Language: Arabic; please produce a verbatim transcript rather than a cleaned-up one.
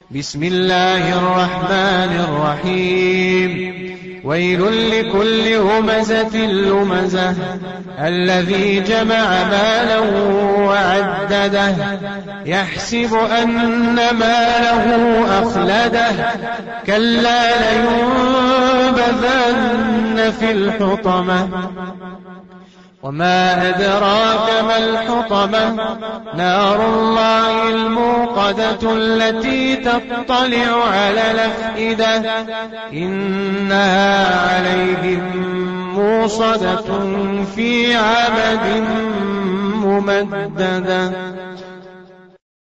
بسم الله الرحمن الرحيم. ويل لكل همزة لمزة الذي جمع مالا وعدده يحسب أن ماله أخلده كلا لينبذن في الحطمة وما أدراك ما الحطمة نار الله الموقدة التي تطلع على الأفئدة إنها عليهم موصدة في عمد ممددة.